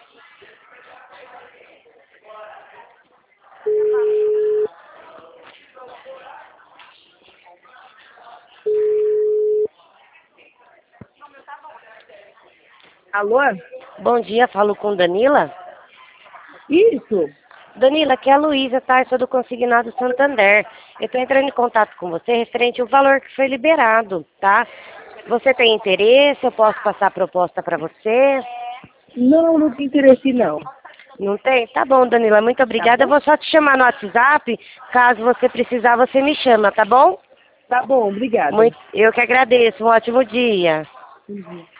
Alô? Bom dia, falo com Danila. Isso. Danila, aqui é a Luísa, tá? Eu sou do Consignado Santander. Eu estou entrando em contato com você referente ao valor que foi liberado, tá? Você tem interesse? Eu posso passar a proposta para você? Não tem interesse não. Não tem? Tá bom, Danila, muito obrigada. Eu vou só te chamar no WhatsApp. Caso você precisar, você me chama, tá bom? Tá bom, obrigada. Eu que agradeço. Um ótimo dia. Uhum.